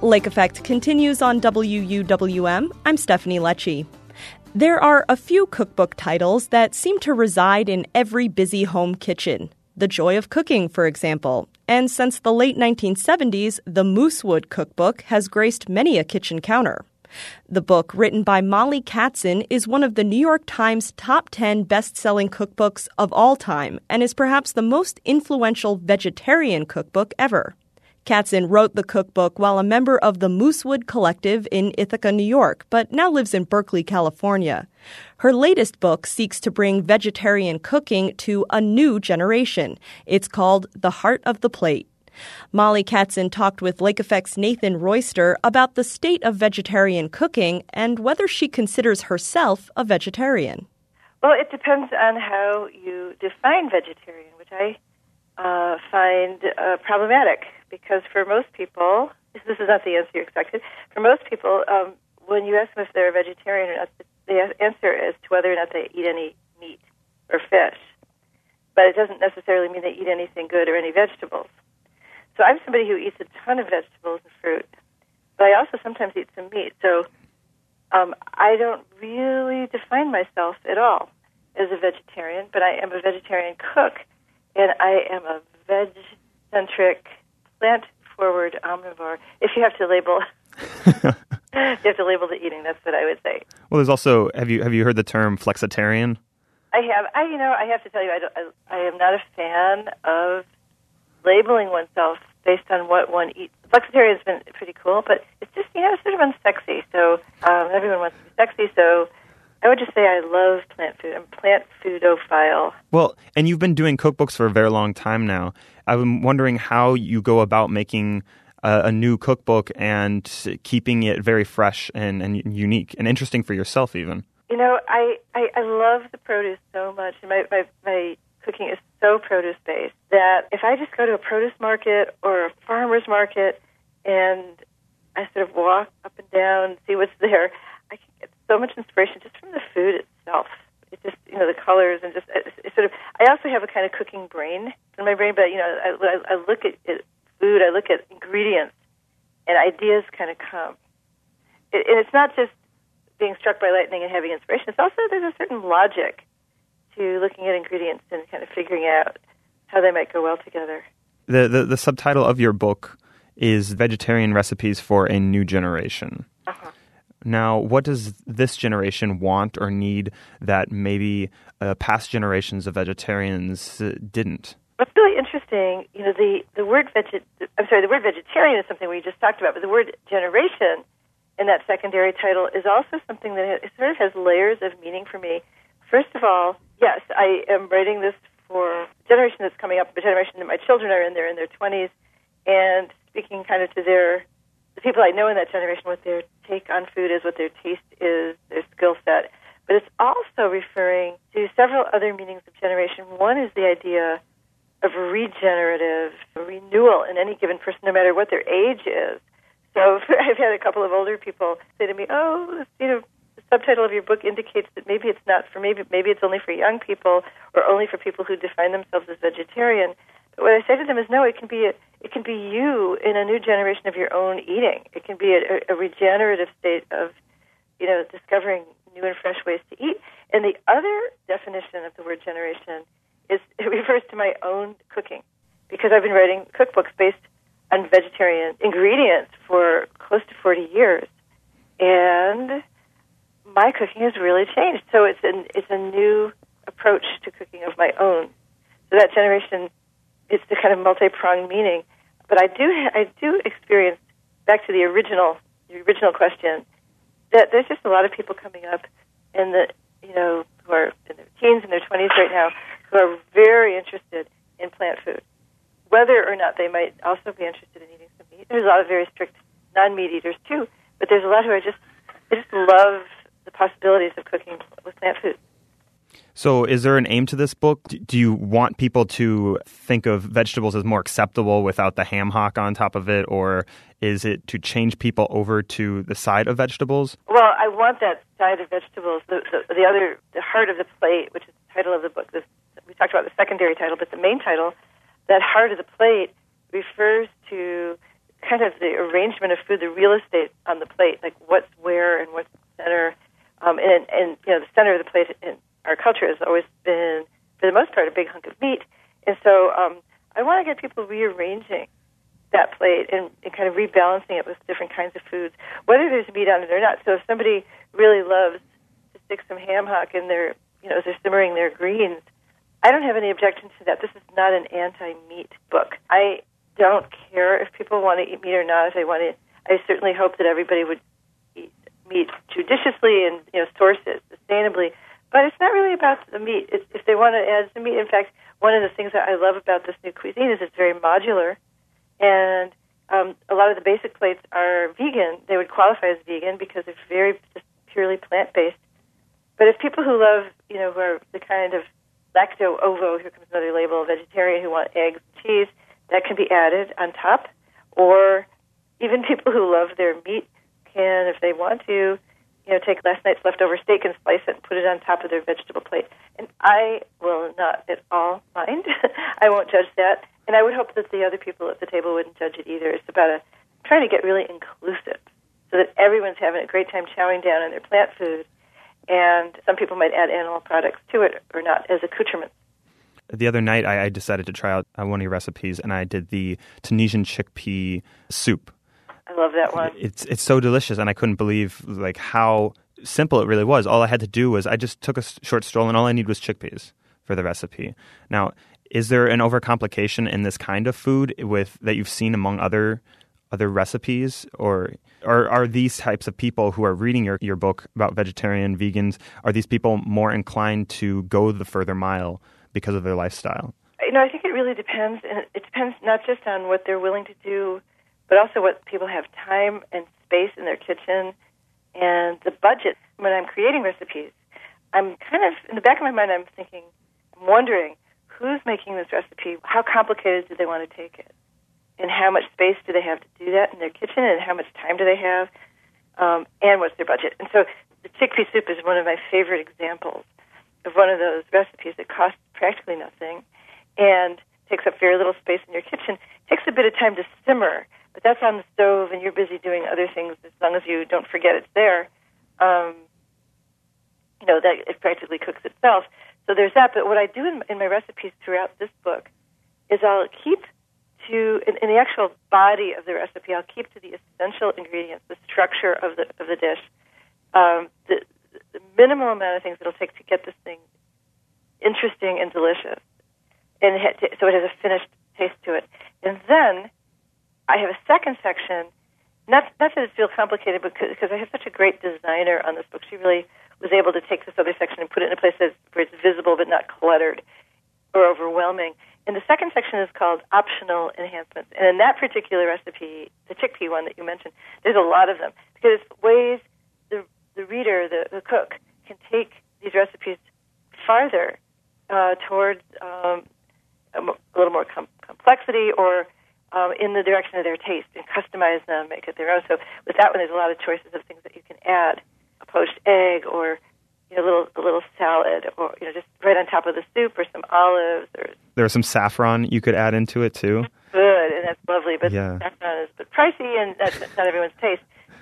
Lake Effect continues on WUWM. I'm Stephanie Lecce. There are a few cookbook titles that seem to reside in every busy home kitchen. The Joy of Cooking, for example. And since the late 1970s, the Moosewood Cookbook has graced many a kitchen counter. The book, written by Molly Katzen, is one of the New York Times top 10 best-selling cookbooks of all time and is perhaps the most influential vegetarian cookbook ever. Katzen wrote the cookbook while a member of the Moosewood Collective in Ithaca, New York, but now lives in Berkeley, California. Her latest book seeks to bring vegetarian cooking to a new generation. It's called The Heart of the Plate. Molly Katzen talked with Lake Effect's Nathan Royster about the state of vegetarian cooking and whether she considers herself a vegetarian. Well, it depends on how you define vegetarian, which I find problematic. Because for most people, this is not the answer you expected, for most people, when you ask them if they're a vegetarian or not, the answer is to whether or not they eat any meat or fish. But it doesn't necessarily mean they eat anything good or any vegetables. So I'm somebody who eats a ton of vegetables and fruit, but I also sometimes eat some meat. So I don't really define myself at all as a vegetarian, but I am a vegetarian cook, and I am a veg-centric, plant-forward omnivore. If you have to label, you have to label the eating. That's what I would say. Well, there's also have you heard the term flexitarian? I have. I have to tell you, I am not a fan of labeling oneself based on what one eats. Flexitarian has been pretty cool, but it's just sort of unsexy. So everyone wants to be sexy. So I would just say I love plant food. I'm a plant foodophile. Well, and you've been doing cookbooks for a very long time now. I'm wondering how you go about making a new cookbook and keeping it very fresh and unique and interesting for yourself even. I love the produce so much. My cooking is so produce-based that if I just go to a produce market or a farmer's market and I sort of walk up and down, see what's there, I can get so much inspiration just from the food itself. It's just, the colors and just it's sort of. I also have a kind of cooking brain in my brain, but I look at food, I look at ingredients, and ideas kind of come. And it's not just being struck by lightning and having inspiration. It's also there's a certain logic to looking at ingredients and kind of figuring out how they might go well together. The subtitle of your book is Vegetarian Recipes for a New Generation. Uh-huh. Now, what does this generation want or need that maybe past generations of vegetarians didn't? What's really interesting, the word vegetarian is something we just talked about, but the word generation in that secondary title is also something that sort of has layers of meaning for me. First of all, yes, I am writing this for a generation that's coming up, a generation that my children are in. They're in their 20s, and speaking kind of to the people I know in that generation, what their take on food is, what their taste is, their skill set. But it's also referring to several other meanings of generation. One is the idea of regenerative renewal in any given person, no matter what their age is. So I've had a couple of older people say to me, the subtitle of your book indicates that maybe it's not for me, maybe it's only for young people or only for people who define themselves as vegetarian. But what I say to them is, no, it can be you in a new generation of your own eating. It can be a regenerative state of, discovering new and fresh ways to eat. And the other definition of the word generation is it refers to my own cooking, because I've been writing cookbooks based on vegetarian ingredients for close to 40 years, and my cooking has really changed. So it's a new approach to cooking of my own. So that generation, it's the kind of multi-pronged meaning. But I do experience, back to the original question, that there's just a lot of people coming up in who are in their teens and their 20s right now who are very interested in plant food, whether or not they might also be interested in eating some meat. There's a lot of very strict non-meat eaters too, but there's a lot who I just love the possibilities of cooking with plant food. So is there an aim to this book? Do you want people to think of vegetables as more acceptable without the ham hock on top of it, or is it to change people over to the side of vegetables? Well, I want that side of vegetables. The heart of the plate, which is the title of the book. We talked about the secondary title, but the main title, that heart of the plate, refers to kind of the arrangement of food, the real estate on the plate, like what's where and what's the center. And the center of the plate in our culture has always been, for the most part, a big hunk of meat. And so I want to get people rearranging that plate and kind of rebalancing it with different kinds of foods, whether there's meat on it or not. So if somebody really loves to stick some ham hock in their, as they're simmering their greens, I don't have any objection to that. This is not an anti-meat book. I don't care if people want to eat meat or not. If they want to, I certainly hope that everybody would eat meat judiciously and source it sustainably. But it's not really about the meat. If they want to add some meat, in fact, one of the things that I love about this new cuisine is it's very modular, and a lot of the basic plates are vegan. They would qualify as vegan because they're very just purely plant-based. But if people who love, who are the kind of lacto-ovo, here comes another label, vegetarian who want eggs and cheese, that can be added on top. Or even people who love their meat can, if they want to, take last night's leftover steak and slice it and put it on top of their vegetable plate. And I will not at all mind. I won't judge that. And I would hope that the other people at the table wouldn't judge it either. It's about trying to get really inclusive so that everyone's having a great time chowing down on their plant food. And some people might add animal products to it or not as accoutrements. The other night, I decided to try out one of your recipes, and I did the Tunisian chickpea soup. I love that one. It's so delicious, and I couldn't believe how simple it really was. All I had to do was I just took a short stroll, and all I needed was chickpeas for the recipe. Now, is there an overcomplication in this kind of food that you've seen among other recipes, or are these types of people who are reading your book about vegetarian, vegans, are these people more inclined to go the further mile because of their lifestyle? I think it really depends, and it depends not just on what they're willing to do, but also what people have time and space in their kitchen and the budget. When I'm creating recipes, I'm kind of, in the back of my mind, I'm wondering, who's making this recipe? How complicated do they want to take it? And how much space do they have to do that in their kitchen? And how much time do they have? And what's their budget? And so the chickpea soup is one of my favorite examples of one of those recipes that costs practically nothing and takes up very little space in your kitchen. It takes a bit of time to simmer, but that's on the stove and you're busy doing other things as long as you don't forget it's there. That it practically cooks itself. So there's that. But what I do in my recipes throughout this book is I'll keep to, in the actual body of the recipe, I'll keep to the essential ingredients, the structure of the dish, the minimal amount of things it'll take to get this thing interesting and delicious, and so it has a finished taste to it. And then I have a second section, not that it feels complicated, but because I have such a great designer on this book. She really was able to take this other section and put it in a place where it's visible but not cluttered or overwhelming. And the second section is called Optional Enhancements. And in that particular recipe, the chickpea one that you mentioned, there's a lot of them, because it's ways the reader, the cook, can take these recipes farther towards a little more complexity or in the direction of their taste and customize them, make it their own. So with that one, there's a lot of choices of things that you can add. A poached egg, or a little salad, or just right on top of the soup, or some olives. There's some saffron you could add into it too. Good, and that's lovely. But yeah. Saffron is pricey, and that's not everyone's taste.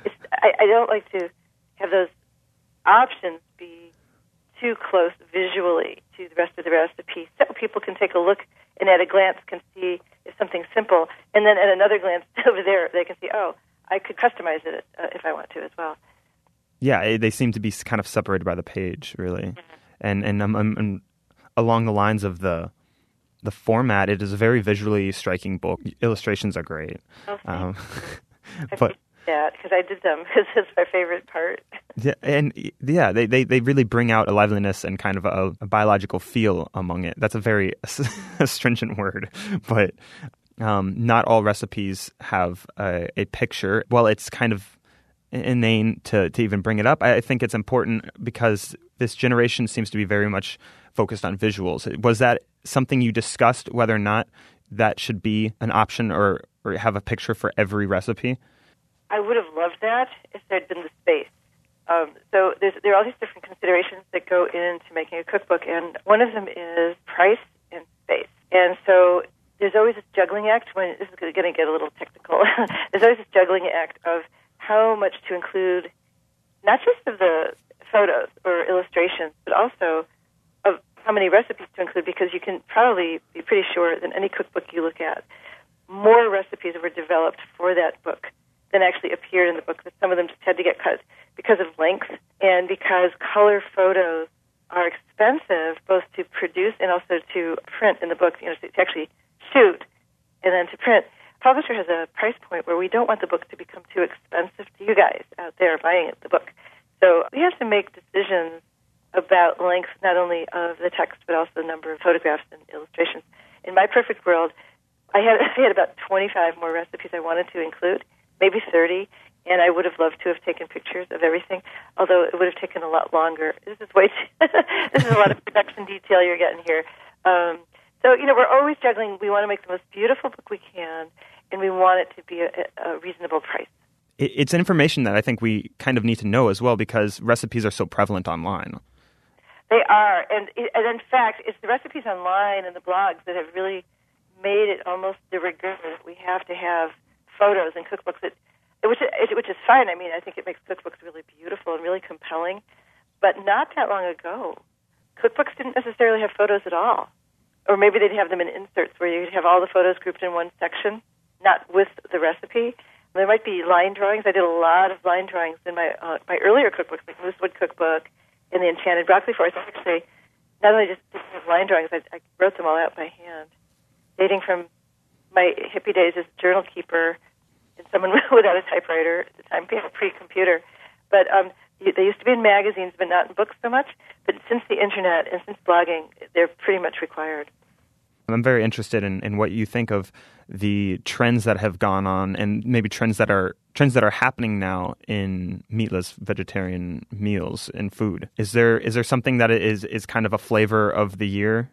I don't like to have those options be too close visually to the rest of the recipe, so people can take a look and at a glance can see if something's simple, and then at another glance over there they can see, oh, I could customize it if I want to as well. Yeah, they seem to be kind of separated by the page, really. Mm-hmm. And along the lines of the format, it is a very visually striking book. Illustrations are great. I appreciate that, because I did them, because it's my favorite part. Yeah, and they really bring out a liveliness and kind of a biological feel among it. That's a very astringent word, but not all recipes have a picture. Well, it's kind of inane to even bring it up. I think it's important because this generation seems to be very much focused on visuals. Was that something you discussed, whether or not that should be an option or have a picture for every recipe? I would have loved that if there had been the space. So there are all these different considerations that go into making a cookbook, and one of them is price and space. And so there's always this juggling act. When this is going to get a little technical, there's always this juggling act of how much to include, not just of the photos or illustrations, but also of how many recipes to include, because you can probably be pretty sure that any cookbook you look at, more recipes were developed for that book than actually appeared in the book. That some of them just had to get cut because of length and because color photos are expensive, both to produce and also to print in the book, to actually shoot and then to print. Publisher has a price point where we don't want the book to become too expensive to you guys out there buying the book. So we have to make decisions about length, not only of the text, but also the number of photographs and illustrations. In my perfect world, I had about 25 more recipes I wanted to include, maybe 30, and I would have loved to have taken pictures of everything, although it would have taken a lot longer. This is this is a lot of production detail you're getting here. So, we're always juggling. We want to make the most beautiful book we can, and we want it to be a reasonable price. It's information that I think we kind of need to know as well, because recipes are so prevalent online. They are, and in fact, it's the recipes online and the blogs that have really made it almost de rigueur that we have to have photos and cookbooks, which is fine. I mean, I think it makes cookbooks really beautiful and really compelling. But not that long ago, cookbooks didn't necessarily have photos at all. Or maybe they'd have them in inserts where you'd have all the photos grouped in one section, not with the recipe. There might be line drawings. I did a lot of line drawings in my earlier cookbooks, like Moosewood Cookbook and the Enchanted Broccoli Forest. I actually not only just did line drawings, I wrote them all out by hand, dating from my hippie days as journal keeper and someone without a typewriter at the time, pre-computer. But they used to be in magazines, but not in books so much. But since the internet and since blogging, they're pretty much required. I'm very interested in what you think of the trends that have gone on, and maybe trends that are happening now in meatless vegetarian meals and food. Is there something that is kind of a flavor of the year?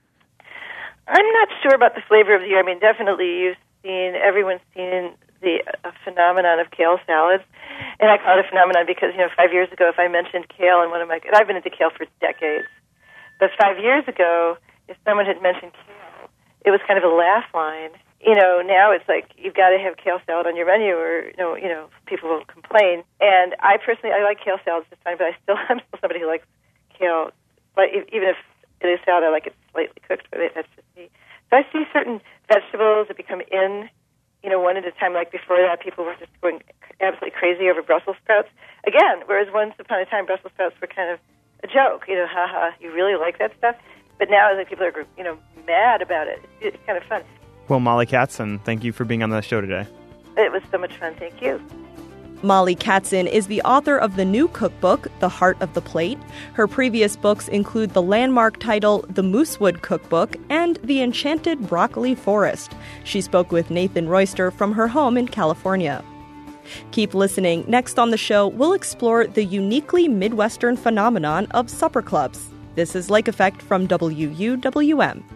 I'm not sure about the flavor of the year. I mean, definitely everyone's seen the phenomenon of kale salads, and I call it a phenomenon because 5 years ago, if I mentioned kale in and I've been into kale for decades, but 5 years ago, if someone had mentioned kale, it was kind of a laugh line. Now it's like you've got to have kale salad on your menu, or people will complain. And I personally, I like kale salads just fine, but I'm still somebody who likes kale. But even if it is salad, I like it slightly cooked. But that's just me. So I see certain vegetables that become in, one at a time. Like before that, people were just going absolutely crazy over Brussels sprouts. Again, whereas once upon a time, Brussels sprouts were kind of a joke. Haha, you really like that stuff? But now, people are, mad about it. It's kind of fun. Well, Molly Katzin, thank you for being on the show today. It was so much fun. Thank you. Molly Katzin is the author of the new cookbook, The Heart of the Plate. Her previous books include the landmark title, The Moosewood Cookbook, and The Enchanted Broccoli Forest. She spoke with Nathan Royster from her home in California. Keep listening. Next on the show, we'll explore the uniquely Midwestern phenomenon of supper clubs. This is Lake Effect from WUWM.